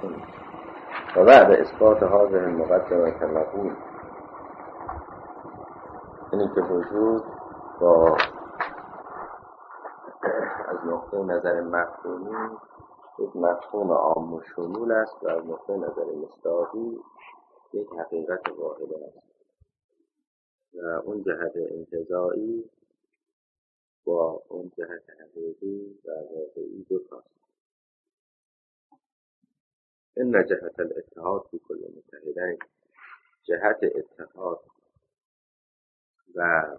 کنیم. و بعد اثبات هذه المقدمه نقول اینی که وجود با از نقطه نظر مفهومی یک مفهوم عام و شمول است و از نقطه نظر مصداقی یک حقیقت واحد است و اون جهت انتزاعی با اون جهت حقیقی و واقعی دو تاست. این جهت الاتحاد فی کل متحدین، جهت اتحاد و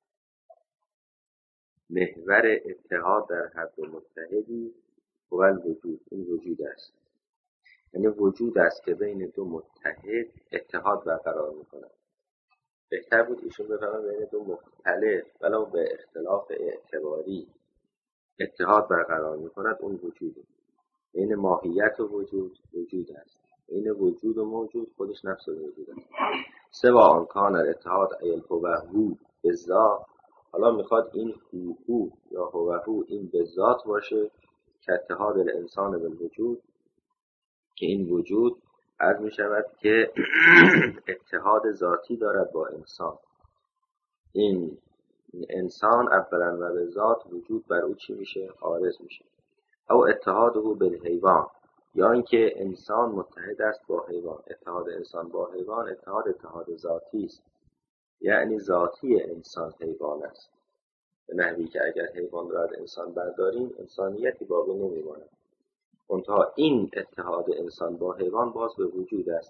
محور اتحاد در هر دو متحدی هو الوجود، این وجود است. یعنی وجود است که بین دو متحد اتحاد برقرار می‌کند. بهتر بود ایشون بفهمن بین دو مختلف ولو به اختلاف اعتباری اتحاد برقرار می‌کند، اون وجوده. بین ماهیت و وجود است. بین وجود و موجود خودش نفس وجود است. سوا آن کان الاتحاد هو به ذات، حالا میخواد این هو یا هو این به ذات باشه که اتحاد الانسان بالوجود، که این وجود عرض میشود که اتحاد ذاتی دارد با انسان. این انسان اولا و به ذات وجود بر او چی میشه؟ عارض میشه. او اتحاده بالحیوان، یا اینکه انسان متحد است با حیوان. اتحاد انسان با حیوان اتحاد ذاتی است، یعنی ذاتی انسان حیوان است، به نحوی که اگر حیوان را از انسان برداریم انسانیتی باقی نمیماند. منتها این اتحاد انسان با حیوان باز به وجود است.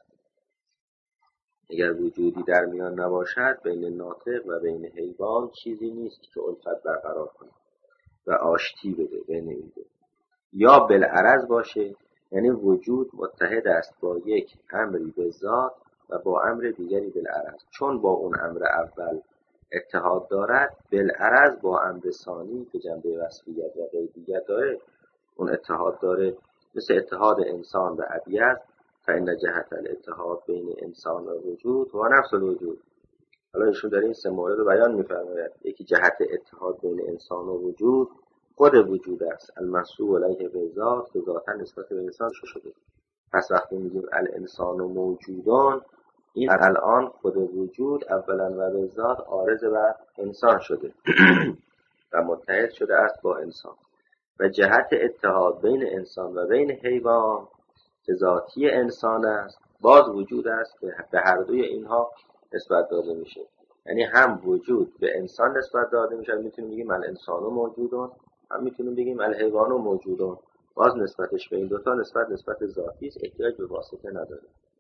اگر وجودی در میان نباشد بین ناطق و بین حیوان چیزی نیست که الفت برقرار کنه و آشتی بده بین این دو. یا بالعرض باشه، یعنی وجود متحد است با یک امری به ذات و با امر دیگری بالعرض. چون با اون امر اول اتحاد دارد، بالعرض با امر ثانی که جنبه وصفیت و قیدیت داره اون اتحاد داره. مثل اتحاد انسان و ابیض، فإن جهت الاتحاد بین انسان و وجود و نفس الوجود. حالا ایشون در این سه مورد رو بیان می‌فرماید. یکی جهت اتحاد بین انسان و وجود خود وجود است، المنصوب علیه به ذات، که ذاتا نسبت به انسان شده. پس وقتی میگیم الانسان و موجودان، این الان خود وجود اولا و به ذات عارض بر انسان شده و متحد شده است با انسان. و جهت اتحاد بین انسان و بین حیوان که ذاتی انسان است، باز وجود است که به هر دوی اینها نسبت داده میشه. یعنی هم وجود به انسان نسبت داده میشه، میتونیم بگیم الانسان و موجودون، هم میتونیم بگیم الحیوان و موجودون. باز نسبتش به این دوتا نسبت ذاتی است، احتیاج به واسطه نداره.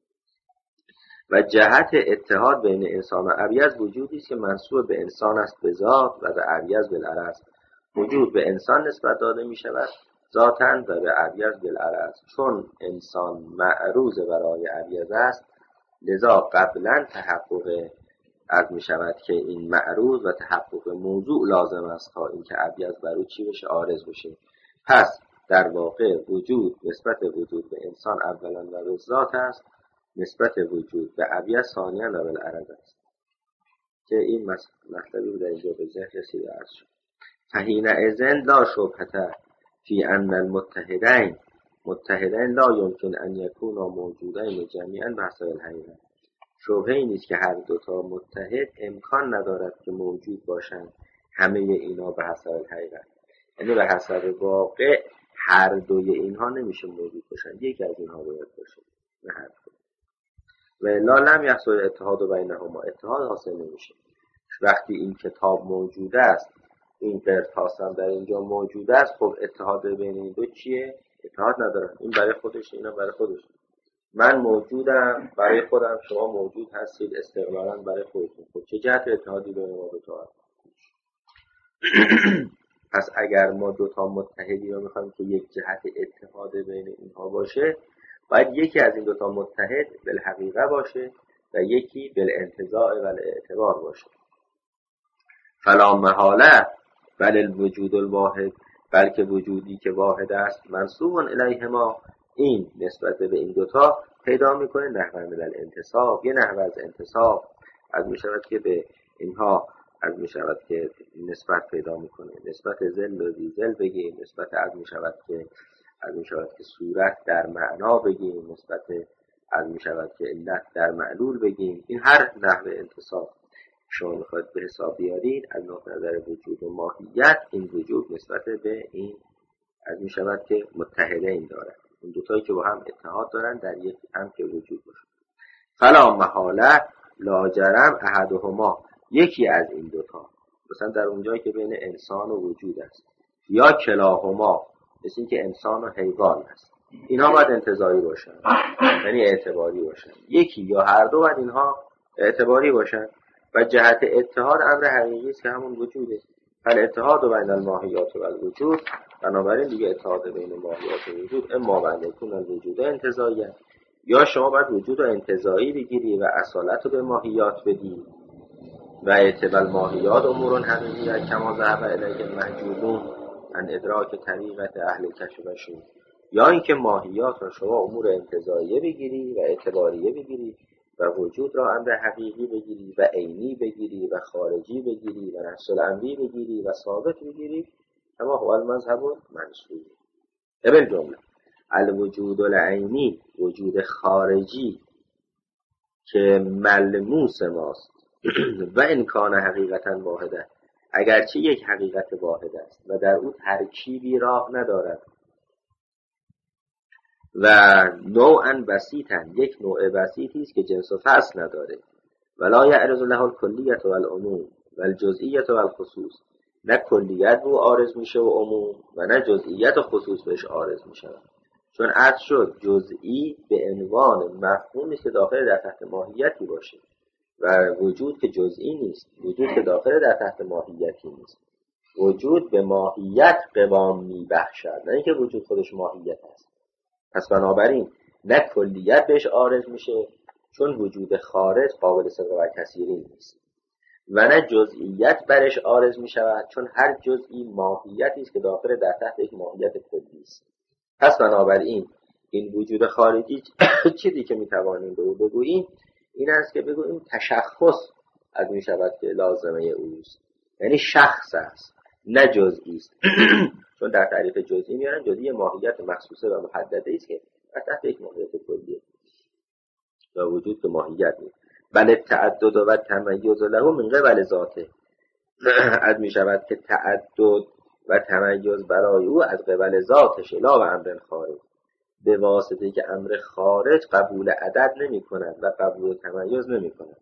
و جهت اتحاد بین انسان و ابیض وجودی است که منسوب به انسان است به ذات و به ابیض بالعرض. وجود به انسان نسبت داده می شود ذاتاً و به ابیض بالعرض. چون انسان معروض برای ابیض است، لذا قبلا تحقق از می شود که این معروض و تحقق موضوع لازم است تا اینکه ابیض بر او چی بشه؟ عارض بشه. پس در واقع وجود نسبت وجود به انسان اولا و به ذات است، نسبت وجود به ابیض ثانیاً و بالعرض است. که این مطلبی در اینجا به ذهن رسیده است. فحینئذ لا شبهة فی ان المتحدین لا یمکن ان یکونا موجودین جمیعا بحسب الحقیقه. شبهه‌ای نیست که هر دوتا متحد امکان ندارد که موجود باشند همه اینا به حسب الحقیقه. یعنی به حسب واقع هر دوی اینها نمیشه موجود باشند، یکی از اینها باید باشه، نه هر دو. و لا لم یحصل اتحاد بینهما، اتحاد حاصل نمیشه. وقتی این کتاب موجود است، این قرطاس هم در اینجا موجود است، خب اتحاد بین این دو چیه؟ اتحاد ندارن. این برای خودش، اینا برای خودش. من موجودم برای خودم، شما موجود هستید استقلالا برای خودتون. خب چه جهت اتحادی بین ما دو تا هست؟ پس اگر ما دو تا متحدی رو میخوایم که یک جهت اتحاد بین اینها باشه، باید یکی از این دو تا متحد بالحقیقه باشه و یکی بالانتزاع و الاعتبار باشه. فلا محاله بل الوجود الواحد، بلکه وجودی که واحد است منسوب الیهما، این نسبت به این دوتا پیدا میکنه نحو من الانتصاب، یه نحو از انتصاب از میشود که به اینها از میشود که نسبت پیدا میکنه. نسبت ذل و ذل بگیم، نسبت از میشود که از می شود که صورت در معنا بگیم، نسبت از می شود که علت در معلول بگیم. این هر نحوه انتصاب شما میخواید به حساب بیارید از نظر وجود و ماهیت، این وجود نسبت به این از می شود که متحده این دارد. این دوتایی که با هم اتحاد دارن در یک هم که وجود باشه. فلا محاله لاجرم احدهما، یکی از این دوتا، مثلا در اونجایی که بین انسان و وجود است، یا کلاهما، مثل این که انسان و حیوان است، اینها باید انتزاعی باشن، یعنی اعتباری باشن. یکی یا هر دو باید اینها اعتباری باشن و جهت اتحاد امر حقیقی است که همون وجوده. فالاتحاد بین الماهیات و الوجود، بنابراین دیگه اتحاد بین ماهیات و وجود اما بین یکون الوجود انتزاعی، یا شما باید وجود رو انتزاعی بگیری و اصالت رو به ماهیات بدی و اعتبال ماهیات امور حقیقیه کما ذهب الیه المحجوبون عن ادراک طریقت اهل کشف و شهود، یا اینکه ماهیات رو شما امور انتزاعیه بگیری و اعتباریه بگیری و وجود را امر حقیقی بگیری و عینی بگیری و خارجی بگیری و نفس الامری بگیری و ثابت بگیری، اما هو المذهب منصوب. ابن جمله الوجود العینی، وجود خارجی که ملموس ماست و امکان حقیقتا واحده، اگرچه یک حقیقت واحد است و در او ترکیبی راه ندارد و نوعا بسیطا، یک نوع بسیطی است که جنس و فصل نداره، ولا یعرض له الکلیت و العموم و الجزئیت و الخصوص، نه کلیت به عارض میشه و عموم، و نه جزئیت و خصوص بهش عارض میشه. چون عرض شد جزئی به عنوان مفهومی که داخل در تحت ماهیتی باشه و وجود که جزئی نیست، وجود که داخل در تحت ماهیتی نیست. وجود به ماهیت قوام میبخشد، نه اینکه وجود خودش ماهیت است. پس بنابراین نه کلیت بهش عارض میشه چون وجود خارج قابل صدق و کثیری نیست، و نه جزئیت برش عارض میشود چون هر جزئی ماهیتی است که داخل در تحت یک ماهیت کلی است. پس بنابراین این وجود خارجی چیزی که میتوانیم به او بگوییم این است که بگوییم تشخص از میشود که لازمه اوست، یعنی شخص است نه جزئی است. چون در تعریف جزئی میارن جزئی ماهیت مخصوصه و محدده است که در تحت یک ماهیت کلیه و وجود که ماهیت نیست. بل تعدد و تمیز له من قبل ذاته، از میشود که تعدد و تمیز برای او از قبل ذاتش لا و امر خارج، به واسطه که امر خارج قبول عدد نمی کند و قبول تمیز نمی کند.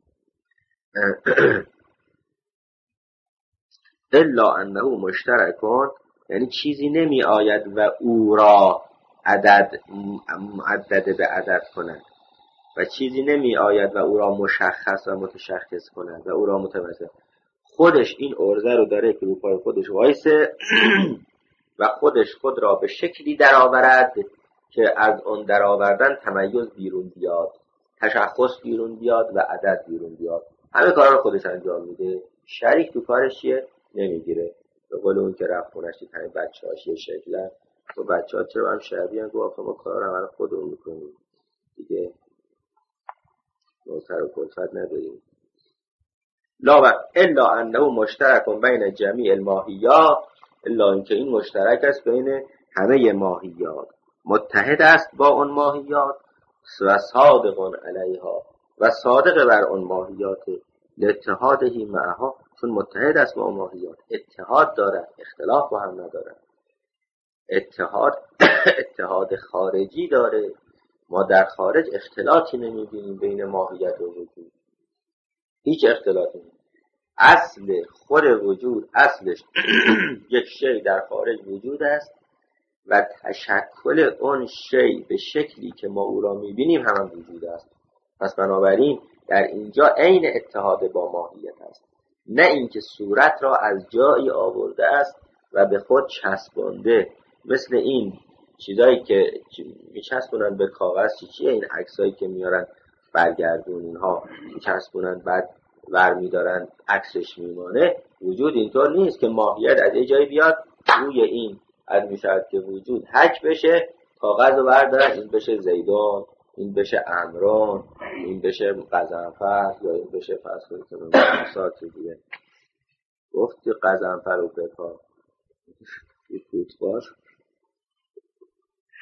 الا انه مشترکون، یعنی چیزی نمی آید و او را عدد معدد به عدد کند و چیزی نمی آید و او را مشخص و متشخص کند و او را متمثل. خودش این عرضه رو داره که رو پای خودش وایسه و خودش خود را به شکلی درآورد که از اون درآوردن تمیز بیرون بیاد، تشخص بیرون بیاد و عدد بیرون بیاد. همه کارا رو خودش انجام میده، شریک تو کارش چیه نمیگیره. به قول اون که رفت خونش دید همین بچه‌هاش یه شکلن و بچه‌ها چرا هم شبیهن، گفت ما کارا رو خودمون میکنیم دیگه، سر و کلفت نداریم. لا الا انه مشترک بین جمیع الماهیات، الا اینکه این مشترک است بین همه ماهیات، متحد است با اون ماهیات و صادق علیها و صادق بر اون ماهیات، لاتحادهی معها، چون متحد است با اون ماهیات، اتحاد دارد، اختلاف با هم ندارد. اتحاد خارجی داره، ما در خارج اختلاطی نمیبینیم بین ماهیت و وجود، هیچ اختلاطی نمیبینیم. اصل خود وجود اصلش یک شی در خارج وجود است و تشکل اون شی به شکلی که ما او را میبینیم هم وجود است. پس بنابراین در اینجا عین اتحاد با ماهیت است، نه اینکه صورت را از جایی آورده است و به خود چسبانده، مثل این چیزایی که میچسبونن به کاغذ. چیه این عکسایی که میارن برگردون اینها میچسبونن بعد ور میدارن عکسش میمانه؟ وجود اینطور نیست که ماهیت از یه جایی بیاد روی این از میشود که وجود حک بشه، کاغذ رو بردارن این بشه زیدون، این بشه امران، این بشه قزنفر، یا این بشه فصل کنون ساعت دیگه گفت قزنفر رو بکار این فوتبال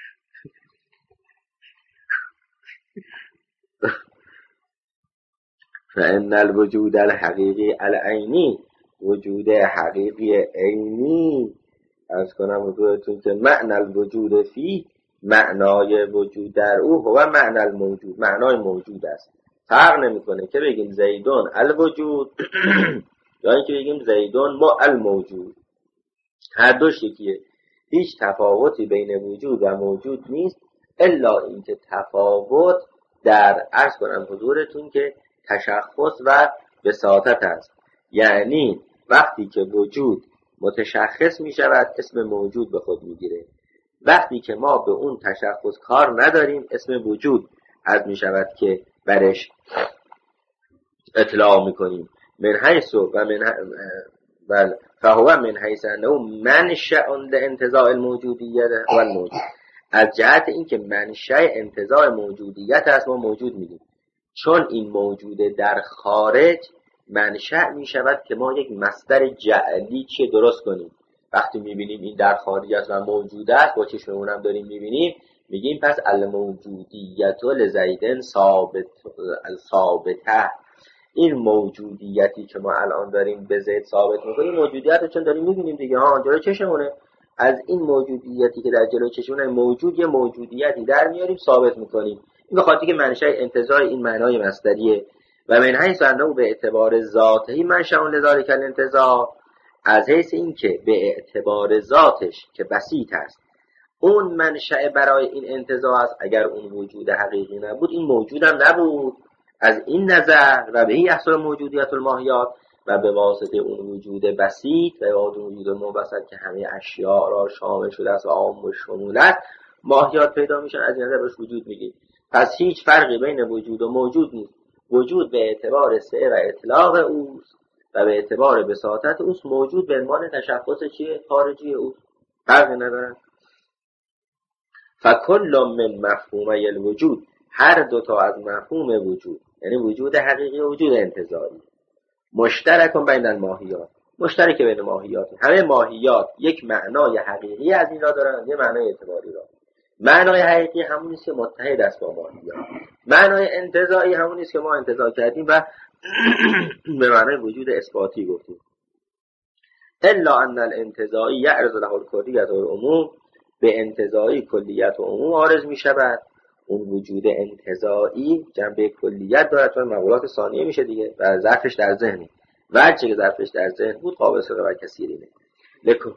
فان الوجود الحقیقی العینی، وجود حقیقی عینی، عرض کنم حضورتون که معنی الوجود فی، معنای وجود در او، هو معنی الموجود، معنای موجود است. فرق نمیکنه که بگیم زیدون الوجود یا اینکه بگیم زیدون ما الموجود، هر دوش یکیه. هیچ تفاوتی بین وجود و موجود نیست، الا اینکه تفاوت در عرض کنم حضورتون که تشخص و بساطت است. یعنی وقتی که وجود متشخص می شود اسم موجود به خود می گیره، وقتی که ما به اون تشخص کار نداریم اسم وجود از می شود که برش اطلاع می کنیم. من حیث و من فهو من حیث انه منشأ لانتزاع الموجودیت و الموجود، از جهت اینکه منشأ انتزاع موجودیت است ما موجود میگیم، چون این موجود در خارج منشأ می شود که ما یک مصدر جعلی چه درست کنیم. وقتی میبینیم این در خارج است و موجود است با چشممون هم داریم میبینیم، میگیم پس الموجودیت لزیدن ثابته. این موجودیتی که ما الان داریم به زید ثابت میکنیم موجودیت رو چون داریم میبینیم دیگه، جلوی چشمونه، از این موجودیتی که در جلوی چشمونه موجود یه موجودیتی در میاریم ثابت میکنیم. این به خاطر که منشأ انتزاع این معنای مصدریه. و من حیث انه به اعتبار ذاتی منشأ لذالک الانتزاع، از حیث این که به اعتبار ذاتش که بسیط است اون منشأ برای این انتزاع است، اگر اون وجود حقیقی نبود این موجود هم نبود. از این نظر و به این یحصل موجودیت الماهیات، و به واسطه اون وجود بسیط و اون وجود مبسط که همه اشیاء را شامل شده است و عام و شمول است، ماهیات پیدا میشن. از این نظر بهش وجود میگیم. پس هیچ فرقی بین وجود و موجود نیست. وجود به اعتبار سعه و اطلاق اوست و به اعتبار بساطت اوست. موجود به عنوان تشخص چیه؟ خارجی اوست. فرقی ندارن. فکل من مفهومی الوجود، هر دوتا از مفهوم وجود، یعنی وجود حقیقی و وجود انتزاعی، مشترک بین الماهیات، مشترک بین ماهیات. همه ماهیات یک معنای حقیقی از این را دارن، یه معنای اعتباری را. معنای حقیقی همون نیست که متحد است با ماهیات، معنای انتزاعی همون نیست که ما انتزاع کردیم و به معنای وجود اثباتی گفتیم. الا ان الانتزاعی یعرض له الکلیت و العموم، به انتزاعی کلیت و عموم عارض می شود. اون وجود انتزاعی جنبه کلیت دارد و مقولات ثانیه میشه دیگه و ظرفش در ذهنی، وجه که ظرفش در ذهن بود قابل سره و کثیرینه. لکن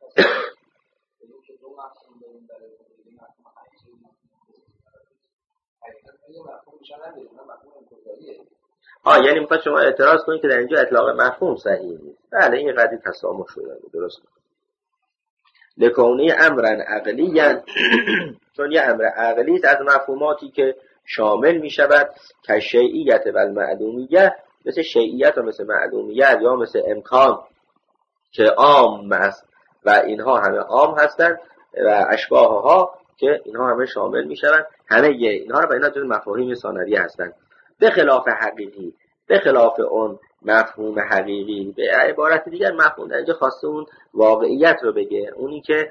یعنی میخواد شما اعتراض کنید که در اینجا اطلاق مفهوم صحیح نیست. بله این قضیه تسامح شده، درست. لکونی امرن عقلیاً، چون یه امر عقلی است از مفهوماتی که شامل می شود که شیعیت و المعلومیت، مثل شیعیت و مثل معلومیت یا مثل امکان که عام است و اینها همه عام هستند و اشباه ها که اینها همه شامل می شوند. همه اینها رو به اینا جز مفاهیم ثانویه هستند. به خلاف حقیقی، به خلاف اون مفهوم حقیقی، به عبارت دیگر مفهوم در اینجا خواسته اون واقعیت رو بگه، اونی که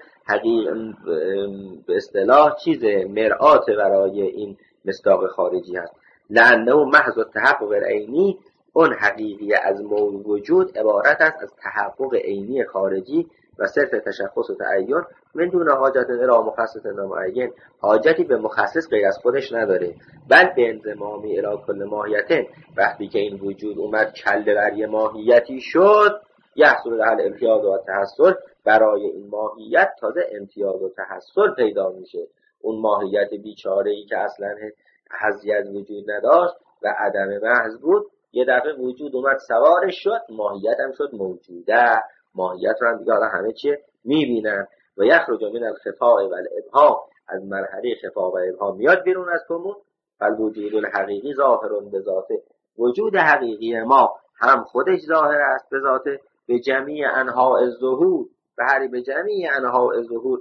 به اصطلاح چیز مرآت برای این مصداق خارجی هست. لانه محض التحقق العینی، اون حقیقی از وجود عبارت است از تحقق عینی خارجی و صرف تشخص و تعین، من دون حاجت الی مخصص نامعین، حاجتی به مخصص غیر از خودش نداره، بل به انضمامی الی کل ماهیت، وقتی که این وجود اومد کله بر یه ماهیتی شد، یحصل له الامتیاز و تحصل، برای این ماهیت تازه امتیاز و تحصل پیدا میشه. اون ماهیت بیچاره‌ای که اصلا حظی از وجود نداشت و عدم محض بود، یه دفعه وجود اومد سوارش شد، ماهیت هم شد موجوده. ماهیت رو هم دیگه همه چیه میبینن و یخرج من الخفاء و الابهام، از مرحله خفا و ابهام میاد بیرون از کمون. فالوجود الحقیقی ظاهر به ذاته، وجود حقیقی ما هم خودش ظاهر است به ذاته، به جمیع انواع الظهور، به جمیع انواع الظهور.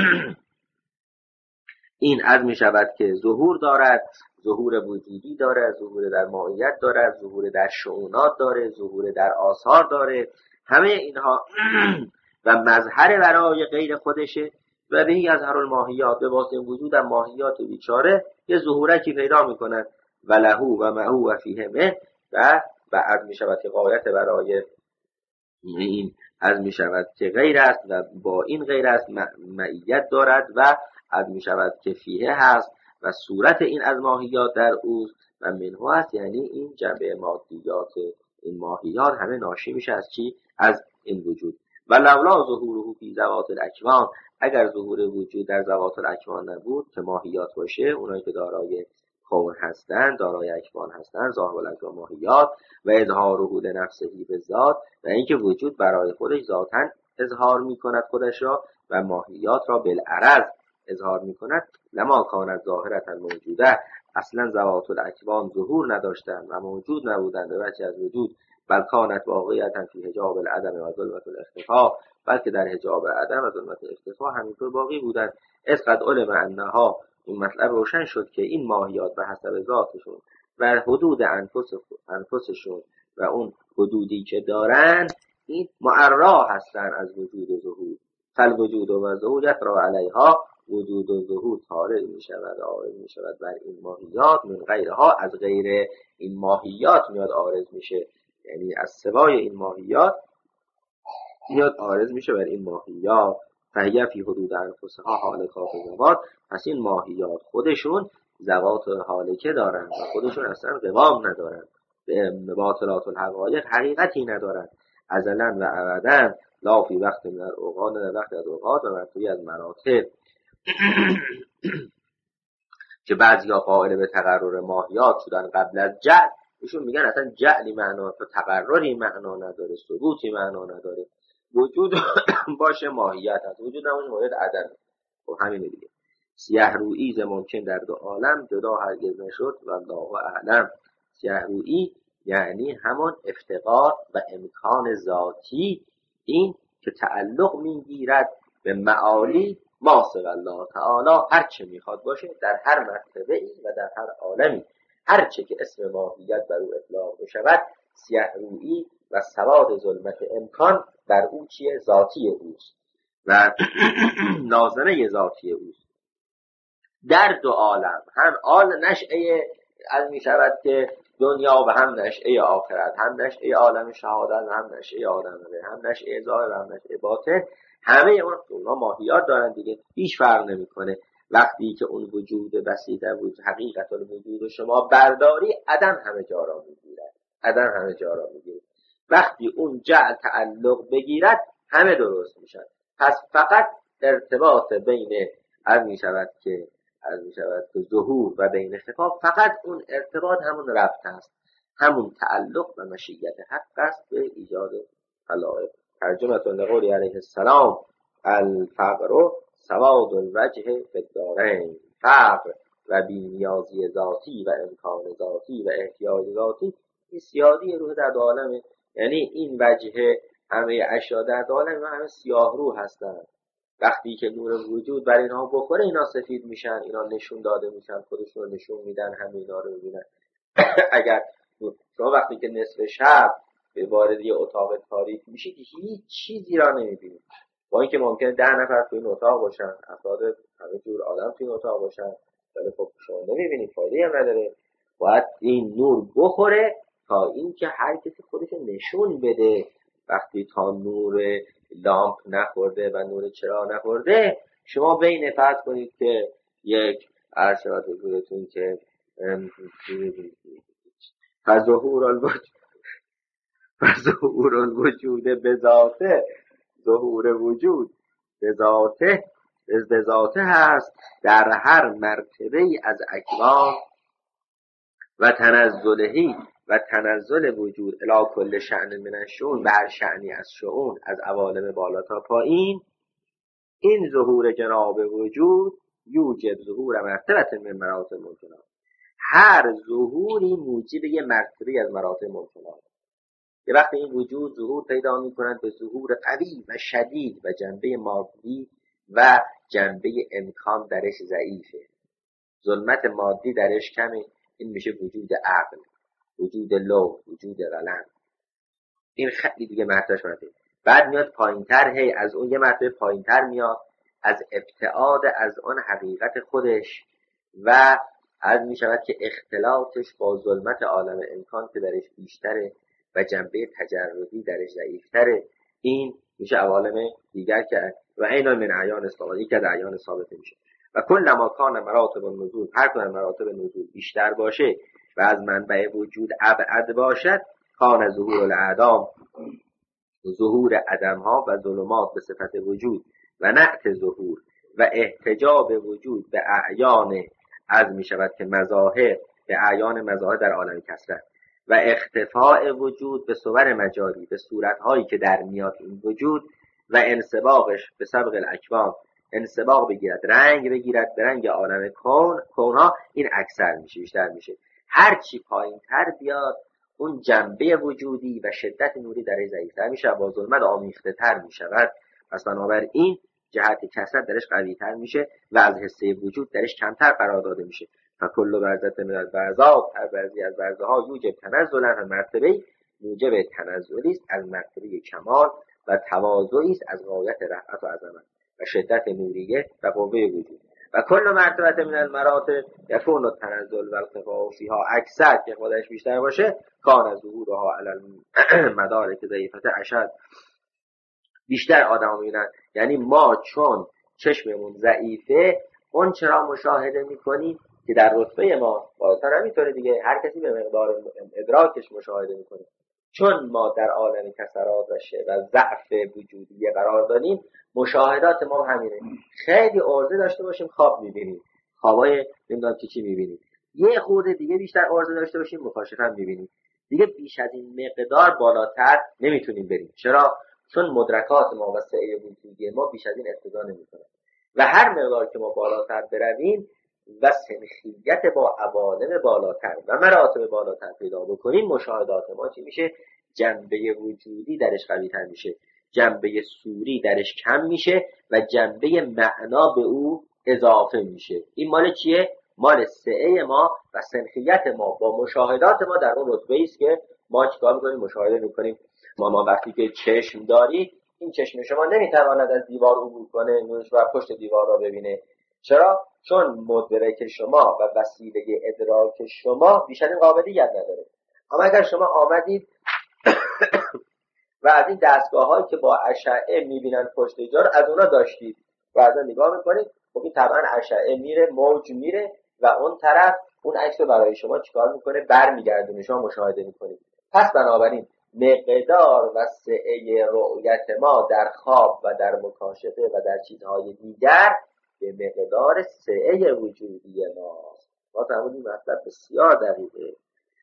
این عرض می شود که ظهور دارد، ظهور وجودی دارد، ظهور در ماهیت دارد، ظهور در شؤونات داره، ظهور در آثار داره، همه اینها و مظهر برای غیر خودشه. و به یظهر الماهیات، به واسطه وجود ماهیات بیچاره یه ظهورکی پیدا میکنن. و لهو و معهو و فیه من، و بعد می شود که غایت برای این از می شود که غیر است و با این غیر است معیت دارد و از می شود که فیه هست و صورت این از ماهیات در او و منهو است، یعنی این جنبه مادیات این ماهیات همه ناشی میشه از چی؟ از این وجود. و لولا ظهوره فی ذوات الاکوان، اگر ظهور وجود در ذوات الاکوان نبود که ماهیات باشه، اونایی که دارای کون هستند، دارای اکوان هستند، ظاهر الاکوان ماهیات، و اظهاره لنفسه بالذات، و اینکه وجود برای خودش ذاتاً اظهار میکند خودش را و ماهیات را بالعرض اظهار میکند، لما کانت ظاهرة موجوده، اصلا ذوات الاکوان ظهور نداشتند و موجود نبودند به وجه از وجود، بل کانت واقعیتا فی حجاب العدم و ظلمت الاختفاء، بلکه در حجاب عدم و ظلمت الاختفاء همینطور باقی بودند. اذ قد علم انها، این مطلب روشن شد که این ماهیات به حسب ذاتشون و حدود انفسشون و اون حدودی که دارند این معرا هستن از وجود و ظهور. فالوجود و ظهور یطرأ علیها، وجود و ظهور طارئ می شود، عارض می شود بر این ماهیات، من غیرها، از غیر این ماهیات میاد عارض میشه، یعنی از سوای این ماهیات میاد عارض میشه بر این ماهیات. فهیه فی حدود انفسها حالکات و ذوات، پس این ماهیات خودشون ذوات حالکه دارن و خودشون اصلا قوام ندارن، باطلات الحقایق حقیقتی ندارن، ازلا و ابدا، لا فی وقت من الاوقات، وقت از اوقات و مرتبی از مراتب. که بعضیا قائل به تقرر ماهیات شدن قبل از جعل، ایشون میگن اصلا جعلی معنا، تقرری معنا نداره، ثبوتی معنا نداره، وجود باشه ماهیت هست، وجود نباشه ماهیت عدم. خب همینه دیگه. سیه رویی ممکن در دو عالم جدا هرگز نشد و الله اعلم. سیه رویی یعنی همون افتقار و امکان ذاتی، این که تعلق میگیرد به معالی ما سوی الله تعالی، هر چه میخواد باشه در هر مرتبه ای و در هر عالمی، هر چه که اسم ماهیت بر او اطلاق بشود، سیه رویی و سواد ظلمت امکان بر او چیه؟ ذاتی اوست و لازمه ذاتی اوست در دو عالم، هم آل نشأه از می شود که دنیا و هم نشأه آخرت، هم نشأه عالم شهادت و هم نشأه عالم غیب، هم نشأه ظاهر و هم نشأه باطن، همه اونها ماهیات دارن دیگه، هیچ فرق نمیکنه. وقتی که اون وجود بسیط وجود حقیقت الوجود شما برداری، عدم همه جا را میگیرد، عدم همه جا را میگیرد. وقتی اون جعل تعلق بگیرد همه درست میشن. پس فقط ارتباط بین از می شود که ظهور و بین اختفا، فقط اون ارتباط همون ربط است، همون تعلق و مشیت حق است به ایجاد خلائق. ترجمه لقول علیه السلام الفقر سواد الوجه فی الدارین، فقر و بی‌نیازی ذاتی و امکان ذاتی و احتیاج ذاتی، این سیادی روح در عالمه. یعنی این وجه همه اشیا در عالم همه سیاه رو هستند. وقتی که نور وجود بر اینها بخوره اینا سفید میشن، اینا نشون داده میشن، خودشون رو نشون میدن، همه اینا رو میبینن. اگر شما وقتی که نصف شب به وارد یه اتاق تاریک میشید هیچ چیزی را نمیبینید، با اینکه ممکنه 10 نفر تو این اتاق باشن، افراد همه جور آدم تو این اتاق باشن، ولی خب شما نمیبینید، فایده‌ای هم نداره. باید این نور بخوره تا اینکه هر کسی خودش نشون بده. وقتی تا نور لامپ نخورده و نور چراغ نخورده، شما بین فرض کنید که یک عرشات حضورتون که فظهور الوجود به ذاته، ظهور وجود به ذاته هست در هر مرتبه از اکوان و تنزلهی و تنزل وجود الی کل شأن من الشؤون، به هر شأنی از شؤون، از عوالم بالا تا پایین. این ظهور جناب وجود یوجب ظهور مرتبه من مراتب ممکنات، هر ظهوری موجب یه مرتبه از مراتب ممکنات. یه وقت این وجود ظهور پیدا می‌کند به ظهور قوی و شدید و جنبه مادی و جنبه امکان درش ضعیفه، ظلمت مادی درش کمه، این میشه وجود عقل، وجود لوح، وجود قلم. این خیلی دیگه مرتبهش مرتبه. بعد میاد پایین‌تر، هی از اون یه مرتبه پایین‌تر میاد، از ابتعاد از اون حقیقت خودش و عرض می شود که اختلاطش با ظلمت عالم امکان که درش بیشتره و جنبه تجردی درش ضعیفتره، این میشه عوالم دیگر که و عین من اعیان ثابت، یک از اعیان ثابت میشه. و کلما کان مراتب النزول، هر کدام مراتب نزول بیشتر باشه و از منبع وجود ابعد باشد، کان ظهور الاعدام، ظهور عدم ها و ظلمات به صفت وجود و نعت ظهور و احتجاب وجود به اعیان از می شود که مظاهر، به اعیان مظاهر در عالم کثرت و اختفاء وجود به صور مجاری، به صورتهایی که در میاد این وجود و انسباقش به سبق الاکوان، انسباق بگیرد، رنگ بگیرد به رنگ عالم کونها، این اکثر میشه، بیشتر میشه. هر چی پایین تر بیاد اون جنبه وجودی و شدت نوری درش ضعیف‌تر میشه، با ظلمت آمیخته تر میشود. پس بنابراین جهت کثرت درش قوی تر میشه و از حصه وجود درش کمتر قرار داده میشه. فکل برزت من البرزات، هر برزی از برزه ها یوجب تنزل، هر مرتبه موجب تنزلی است از مرتبه کمال و تواضعی است از غایت رفعت و عظمت و شدت نوریه و قوه وجود. و کل مرتبه من المراتب یکون التنزل و الخفاء فیها اکثر، که خودش بیشتر باشه، کان ظهورها علی المدارک ضعیفه اشد، بیشتر آدم میبینن. یعنی ما چون چشممون ضعیفه، اون چرا مشاهده میکنیم که در رتبه ما بالاتر نمیتونه دیگه، هر کسی به مقدار ادراکش مشاهده میکنه. چون ما در عالم کسرات و ضعف وجودی قرار داریم، مشاهدات ما همینه. خیلی عرضه داشته باشیم خواب میبینیم، خوابای نمیدونم چی میبینیم، یه خورده دیگه بیشتر عرضه داشته باشیم مکاشفه میبینیم، دیگه بیش از این مقدار بالاتر نمیتونیم بریم. چرا؟ چون مدرکات ما و سعی وجودی ما بیش از این اقتضا نمیکنه و هر مقدار که ما بالاتر برویم و سنخیت با عوالم بالاتر و مراتب بالاتر پیدا بکنیم، مشاهدات ما چی میشه؟ جنبه وجودی درش قوی تر میشه، جنبه صوری درش کم میشه و جنبه معنا به او اضافه میشه. این مال چیه؟ مال سعی ما و سنخیت ما با مشاهدات ما در اون رتبه است که ما چیکار میکنیم؟ مشاهده میکنیم. ما وقتی که چشم دارید، این چشم شما نمیتواند از دیوار عبور کنه و پشت دیوار را ببینه. چرا؟ چون مدرک شما و وسیله ادراک شما بیشتر این قابلیت نداره. اما اگر شما آمدید و از این دستگاه هایی که با اشعه میبینن پشت دیوار، از اونا داشتید و از اون نگاه میکنید، خب این طبعا اشعه میره، موج میره و اون طرف اون عکس رو برای شما چیکار میکنه؟ برمیگردونه، شما مشاهده میکنید. پس بنابراین مقدار و سعه رؤیت ما در خواب و در مکاشفه و در چیزهای دیگر به مقدار سعه وجودی ماست. ما تمام این مطلب بسیار دقیقه.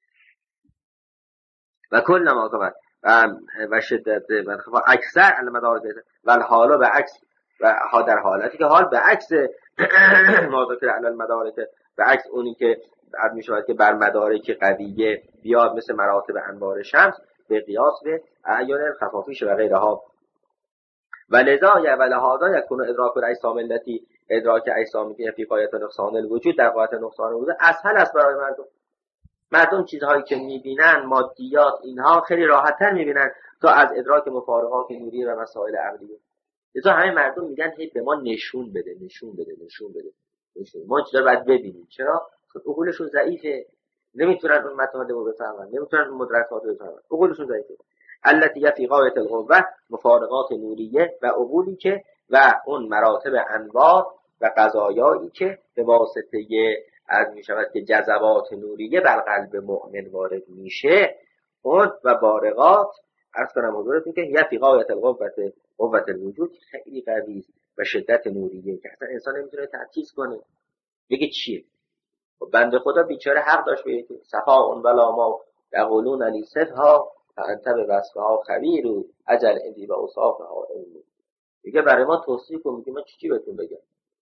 و کل ما کبر و شدت و اکثر المدارک و حالا به عکس و ها، در حالتی که حال به عکس ما ذکر علی المدارک، به عکس اونی که عرض می شود که بر مدارک قویه بیاد مثل مراتب انوار شمس به قیاس به اعیان خفافیش و غیرها. و لهذا یکون ادراک الاجسام التي ادراک اجسامی که فی غایت نقصان الوجود، در غایت نقصان وجود اسهل است برای مردم چیزهایی که میبینن، مادیات، اینها خیلی راحت‌تر میبینن تا از ادراک مفارقات نوری و مسائل عقلیه. لذا همه مردم میگن هی به ما نشون بده. ما چیزا رو باید ببینیم. چرا؟ چون عقولشون ضعیفه، نمیتونن اون مطالب رو بفهمن، نمیتونن اون مدرکات رو بفهمن، عقولشون ضعیفه. التي فی غایت القوه، مفارقات نوریه و عقولی که و اون مراتب انوار و قضایایی که به واسطه از می شود که جذبات نوریه بر قلب مؤمن وارد میشه، اون و بارقات عرض کنم حضورتون که یه فی غایت قوت الوجود خیلی قوی است و شدت نوریه که اصلا انسان نمیتونه ترکیز کنه بگه چیه. بنده خدا بیچاره حق داشت بگه صفاء ولا ما یقولون علی صفها فانت به وصفها خبیر و اجل اندی و اوصافها علم. میگه برای ما توصیف کن. میگه من چی بهتون بگم؟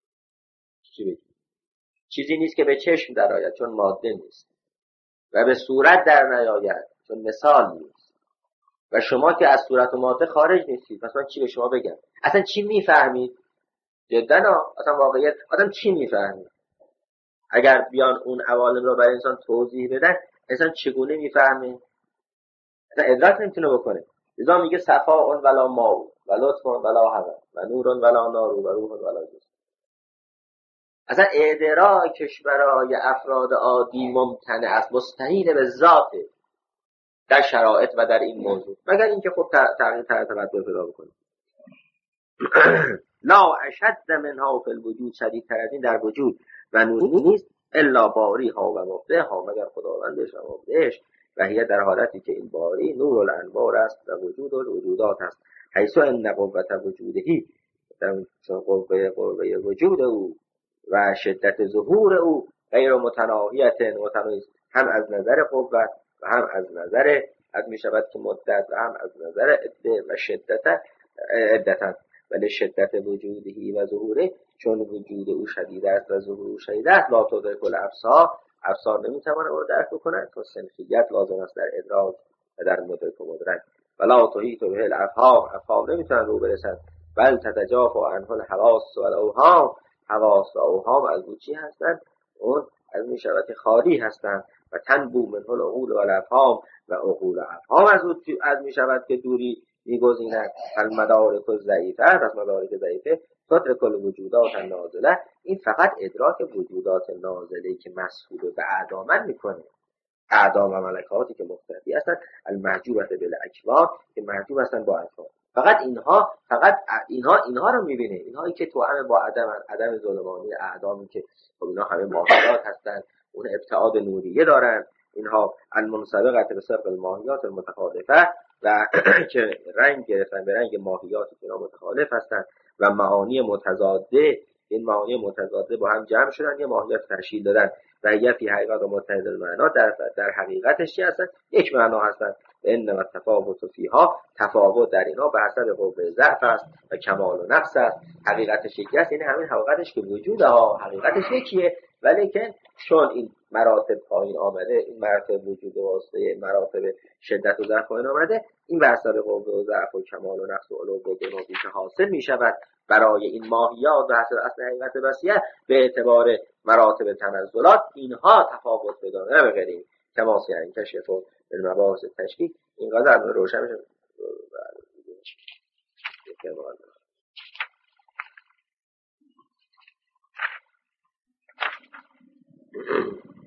چیزی نیست که به چشم در آید چون ماده نیست و به صورت در نیاید چون مثال نیست و شما که از صورت و ماده خارج نیستید. پس من چی به شما بگم؟ اصلا چی میفهمید؟ جدا اصلا واقعیت آدم چی میفهمید؟ اگر بیان اون عوالم رو برای انسان توضیح بدن، انسان چگونه میفهمه؟ اصلا ادراک نمیتونه بکنه. لذا میگه صفاء ولا ماء و لطف ولا هوا و نور ولا نار و روح ولا جسم. اصلا ادراکش برای افراد عادی ممتنع است، مستحیل به ذات در شرایط و در این موضوع، مگر اینکه خود تغییر تبدل پیدا بکنه. لا اشد منها فی الوجود، شدیدتر از این در وجود و نور نیست، الا باری ها و مبدع ها، مگر خداوندش و مبدعش، و هی در حالتی که این باری نور الانوار است و وجود الوجودات است، حیث ان قوت وجودهی، قوه وجود او و شدت ظهور او غیر متناهیت، هم از نظر قوت و هم از نظر می شود که مدت و هم از نظر عده و عدتا، ولی شدت وجودهی و ظهوره، چون وجود او شدید است و ظهور او شدید است، لا تدرک الابصار نمیتواند او درک بکند، تا سنخیت لازم است در ادراک و در مدرک و مدرک، ولا تحیط به الافهام نمیتونن رو برسن، بل تتجافا عنه الحواس و الاوهام، حواس و اوهام از او چی هستند؟ اون از می شود که خالی هستند، و تنبو منه العقول و الافهام، و عقول و افهام از می شود که دوری میگزیند. المدارک ضعیفه، از مدارک ضعیفه تدرک الوجودات النازله، این فقط ادراک وجودات نازله که مسئول به اعدامن میکنه، اعدام و ملکاتی که مختلفی هستند، المحجوبه بالاکوان، که محجوب هستند با اکوان، فقط اینها رو میبینه، اینهایی که توأم با عدم ظلمانی اعدامی که خب اینا همه ماهیات هستند، اون ابتعاد نوریه دارن، اینها المنسبقه به سبق الماهیات المتخالفه، و که رنگ گرفتن به رنگ ماهیاتی که اینا متخالف هستند، و معانی متضاده، این معانی متضاده با هم جمع شدن یه ماهیت تشکیل دادن، و یه فی حقیقت و متحد المعنا، در حقیقتش چی هستن؟ یک معنا هستن. انما التفاوت فیها، تفاوت در اینا به حسب قوه ضعف است و کمال و نقص است، حقیقتش یکی است، یعنی همین حقیقتش که وجوده ها، حقیقتش یکیه، ولی که چون این مراتب پایین آمده، این مراتب وجود و واسطه مراتب شدت و ضعف پایین آمده، این به حسب قوه و ضعف و کمال و نقص و علو و جنوبی که حاصل می شود برای این ماهیات و حسب اصل حقیقت بسیه به اعتبار مراتب تنزلات، اینها تفاوت پیدا نمی‌کنیم. کماسی این کشف و مباحث تشکیل اینقدر روشن میشه.